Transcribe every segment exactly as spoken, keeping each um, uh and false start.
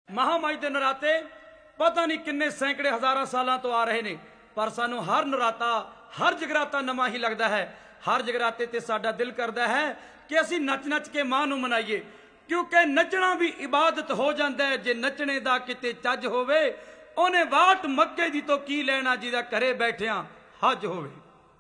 महामाई के नराते पता नहीं किन्ने सैकड़े हजारों सालों तो आ रहे ने, पर सानू हर नराता हर जगराता नवा ही लगता है। हर जगराते ते साडा दिल करता है कि असी नच नच के मां नू मनाइए, क्योंकि नचना भी इबादत हो जाता है। जे नचने दा किते चज होवे ओने वाट मक्के दी तो की लेना जिदा घरे बैठिया हज होवे।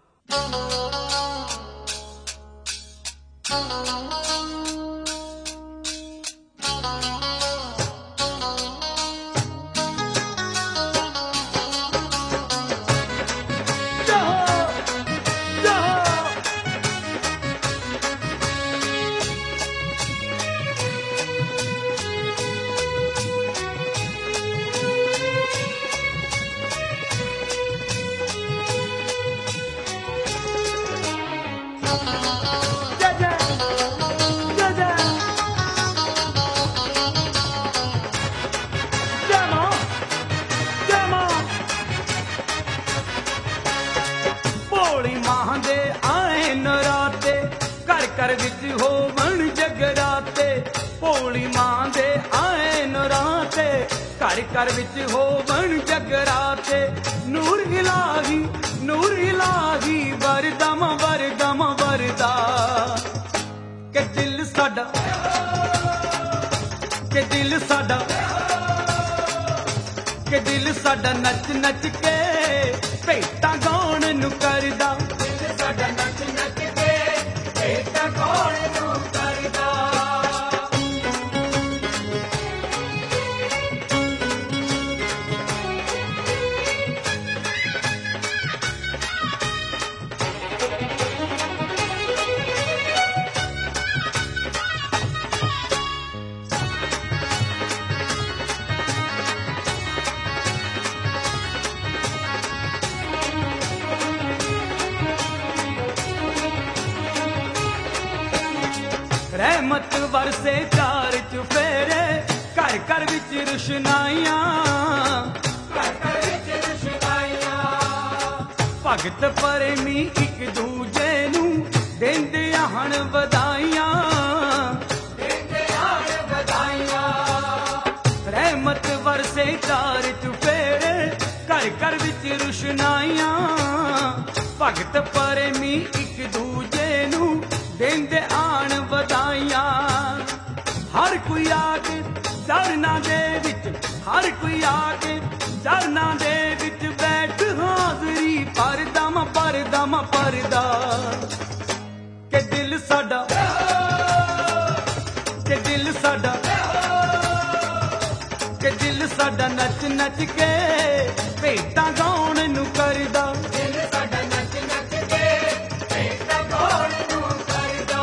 घर विच होवन जगराते, भोली मां दे आए नराते, घर घर विच होवन जगराते। नूर इलाही नूर इलाही वरदम वरदम वरदा, के दिल साडा के दिल साडा के दिल साडा नच नच के भेटा गाउण नू करदा। दिल साडा नच नच के भेटा गाउण नू करदा। रहमत वरसे चार चुफेरे, घर घर विच रुशनाइयां, घर घर विच रुशनाइयां। भगत परमी एक दूजे नू देंदे हन वधाइयां, देंदे हन वधाइयां। रहमत वरसे चार चुफेरे, घर घर विच रुशनाइयां। भगत परमी एक दूजे नू देंदे आन वधाइयां। हर कोई आके चरना दे विच, हर कोई आके चरना दे विच बैठ हाजरी परदम परदम परदा। के दिल साडा के दिल साडा के दिल साडा नच नच के भेटा गाउण नू करदा। दिल साडा नच नच के भेटा गाउण नू करदा।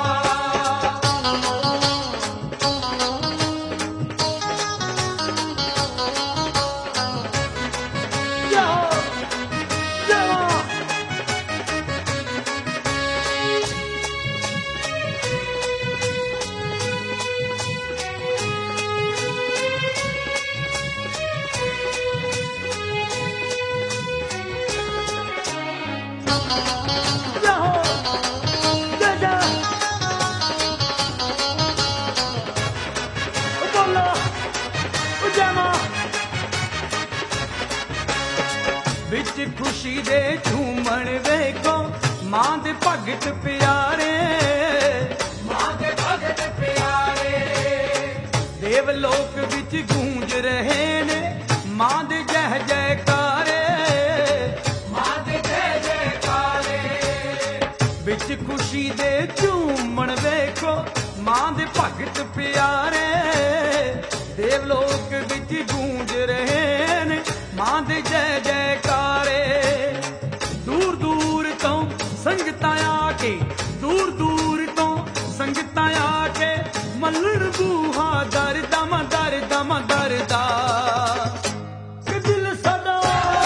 विच खुशी दे झूमण वेखो मां दे भगत प्यारे, मां दे भगत प्यारे। देवलोक विच गूंज रहे ने मां दे जय जयकारे, मां दे जय जयकारे। विच खुशी दे झूमण वेखो मां दे भगत प्यारे। देवलोक विच गूंज रहे ने मां दे जय जयकारे। दूर दूर तो संगतां आके, दूर दूर तो संगतां आके मल्लण बूहा दर दम दर दम दरदा। के दिल साडा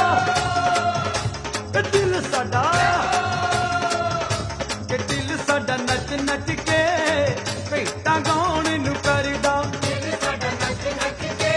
के दिल साडा के दिल साडा नच नच के भेटा गाउण नू करदा। दिल साडा नच नच के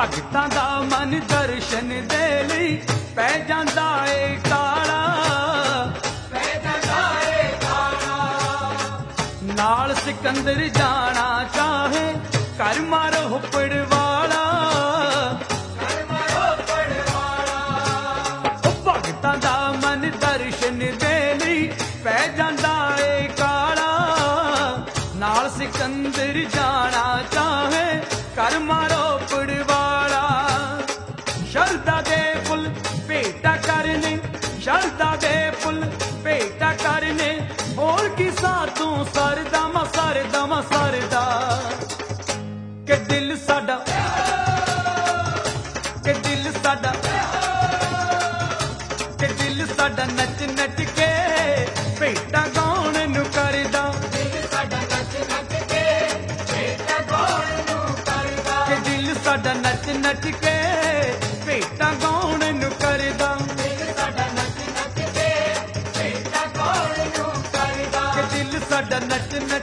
ਭਗਤਾਂ ਦਾ ਮਨ ਦਰਸ਼ਨ ਦੇ ਲਈ ਪੈ ਜਾਂਦਾ ਏ ਕਾਲਾ, ਪੈ ਜਾਂਦਾ ਏ ਕਾਲਾ। ਨਾਲ ਸਿਕੰਦਰ ਜਾਣਾ ਚਾਹੇ ਕਰ ਮਾਰੋ ਹੁੱਪੜ ਵਾਲਾ, ਕਰ ਮਾਰੋ ਹੁੱਪੜ ਵਾਲਾ। ਉਹ ਭਗਤਾਂ ਦਾ ਮਨ ਦਰਸ਼ਨ ਦੇ ਲਈ ਪੈ ਜਾਂਦਾ ਏ ਕਾਲਾ, ਨਾਲ ਸਿਕੰਦਰ ਜਾਣਾ ਚਾਹੇ ਕਰ ਮਾਰੋ ਹੁੱਪੜ ਵਾਲਾ। ਸ਼ਰਧਾ ਦੇ ਫੁੱਲ ਭੇਟਾ ਕਰਨੇ, ਸ਼ਰਧਾ ਦੇ ਫੁੱਲ ਭੇਟਾ ਕਰਨੇ, ਹੋਰ ਕੀ ਸਾਥੋਂ ਸਰਦਾ ਮਾ ਸਰਦਾ ਮਾ ਸਰਦਾ। ਕਿ ਦਿਲ ਸਾਡਾ, ਕਿ ਦਿਲ ਸਾਡਾ, ਕਿ ਦਿਲ ਸਾਡਾ ਨੱਚ ਨੱਚ ਕੇ ਭੇਟਾ ਗਾਉਣ ਨੂੰ ਕਰਦਾ, ਦਿਲ ਸਾਡਾ ਨੱਚ ਨੱਚ ਕੇ ਭੇਟਾ ਗਾਉਣ ਨੂੰ ਕਰਦਾ। ਕਿ ਦਿਲ ਸਾਡਾ ਨੱਚ ਨੱਚ ਕੇ ਭੇਟਾ ਗਾਉਣ ਨੂੰ ਕਰਦਾ, ਦਿਲ ਸਾਡਾ ਨੱਚ ਨੱਚ ਕੇ ਭੇਟਾ ਗਾਉਣ ਨੂੰ ਕਰਦਾ। ਕਿ ਦਿਲ ਸਾਡਾ ਨੱਚ